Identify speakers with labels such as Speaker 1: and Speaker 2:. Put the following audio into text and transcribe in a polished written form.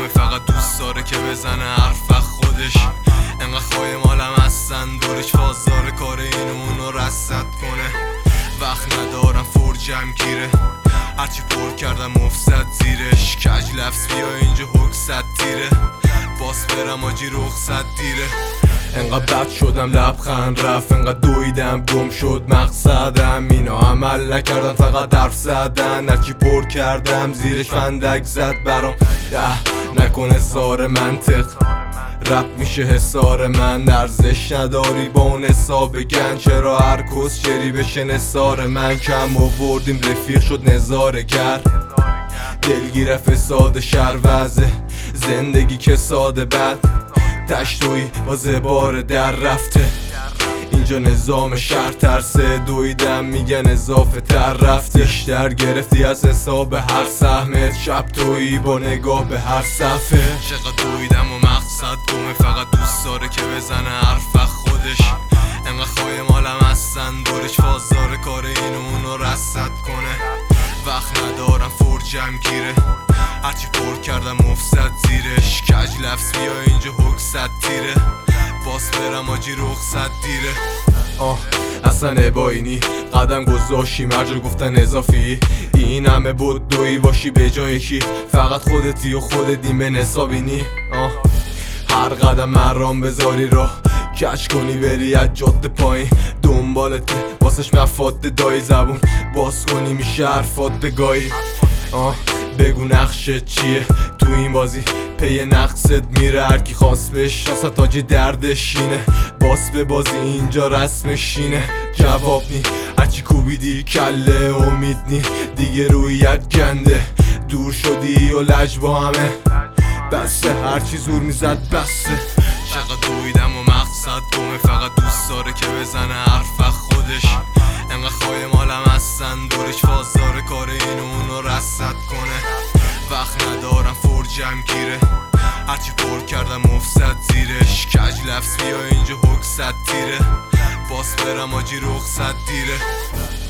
Speaker 1: گمه فقط دوست داره که بزنه حرف خودش. انقدر خواهی مالم هستن دورش فازدار کار این اونو رصد کنه. وقت ندارم فرجم گیره هرچی پر کردم مفسد زیرش. کج لفظ بیا اینجا حکست تیره باس برم آجی رخصت دیره. انقدر بد شدم لبخند رفت، انقدر دویدم گم شد مقصدم. اینا عمل نکردن فقط حرف زدن، هرچی پر کردم زیرش فندک زد برام. نکنه سار منطق رپ میشه حسار من، ارزش نداری با اون حساب گن. چرا هر کس چری بشه نثار من، کم آوردیم رفیق شد نظاره گر. دلگیر فساد شهر وزه زندگی که ساده بد تشتوی با زبار در رفته. اینجا نظام شهر ترسه دویدم میگن اضافه تر رفته. بیشتر گرفتی از حساب هر سهمت، شب تویی با نگاه به هر صفحه. چقدر دویدم و مقصد گمه فقط دوست داره که بزنه حرف خودش. انقدر خواهی مالم هستن دورش فازدار کار این اونو رصد کنه. وقت ندارم فرجم گیره هرچی پر کردم مفسد زیرش. کج لفظ بیا اینجا حکست تیره باس برم آجی رخصت دیره. اصلا اباینی قدم گذاشی مرجا گفتن اضافی. این همه بود دوی باشی به جای کی، فقط خودتی و خودت ایمن حسابینی. هر قدم مرام بذاری رو کش کنی بری از جاده پایین دنبالت واسش مفاد دایی زبون باز کنی میشه حرفات بگاهی. بگو نقشه چیه تو این بازی پی نقصت میره، هرکی خواست بش اصلا تاجی دردشینه. باس به بازی اینجا رسمشینه، جواب نی هرچی کوبیدی کله امید نی دیگه رویت گنده. دور شدی و لج با همه بسته هرچی زور میزد بسته. چقدر دویدم و مقصد گمه فقط دوست داره که بزنه حرف خودش. انقدر خواهی مالم هستن دورش فازدار کار این اونو رصد کنه. وقت ندارم فرجم گیره هرچی پر کردم مفسد زیرش. کج لفظ بیا اینجا حکست تیره باس برم آجی رخصت دیره.